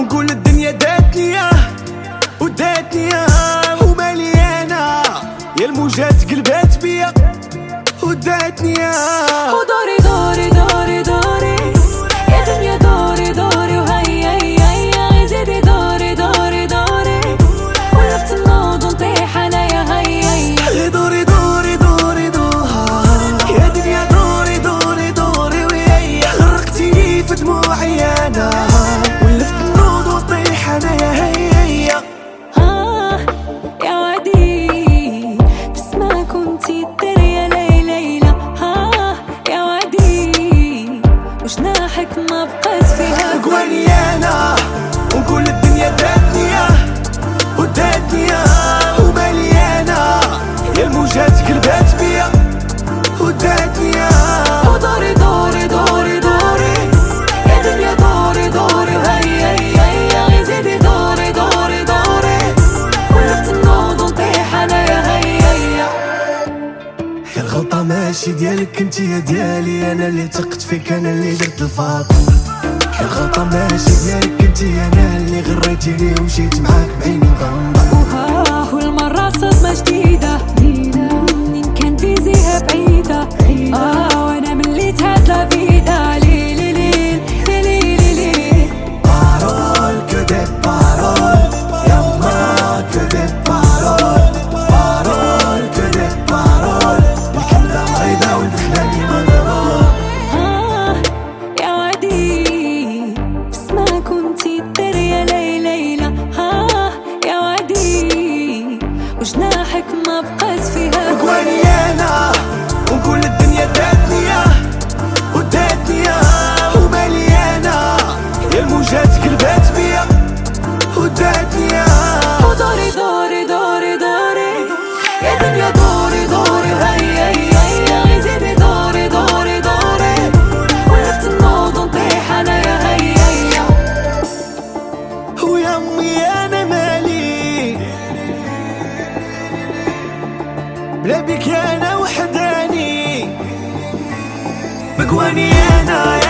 ونقول الدنيا داتني وداتني ومليانة يا الموجات قلبات بيا وداتني ودوري دوري دوري دوري يا دنيا دوري دوري وهيا هيا زيدي دوري دوري دوري ولفت النوض ونطيح انايا هيا دوري دوري دوري دوري يا دنيا دوري دوري دوري وهيا غرقتيني في دموعي انا ولفت النوض ونطيح انايا هيا يا وعدي بسما كنتي الدريا ليلة يا وعدي وجناحك ما بقات فيها قواني انا ونقول الدنيا داتني وداتني ومليانة يا الموجات قلبات بيا وداتني ودوري دوري دوري دوري يا دنيا دوري دوري وهيا هيا زيدي دوري دوري دوري ولفت النوض ونطيح انايا هيا يا الغلطة ماشي ديالك انتي يا ديالي انا اللي ثقت فيك انا اللي درت الفاض يا الغلطة ماشي ديالك انتي انا اللي غريتيني ومشيت معاك بعيني مغمضة والمرة صدمة جديدة منين كان فيزيها بعيدة وانا ملي تهات لا فيدا ليلي ليل ليلي ليل بارول كو دي بارول يما كو دي بارول بارول كو دي بارول الكلمة مريضة والخلاني مغرور يا وعدي بسما كنتي الدريا ليلة يا وعدي وجناحك ما بقات فيها قواني انا ونقول الدنيا داتني وداتني ومليانة يا الموجات قلبات بيا وداتني ودوري دوري دوري دوري يا دنيا دوري دوري هيا هيا زيدي دوري دوري دوري ولفت النوض ونطيح انايا هيا ويا امي انا مالي بلا بيك انا وحداني بقواني انا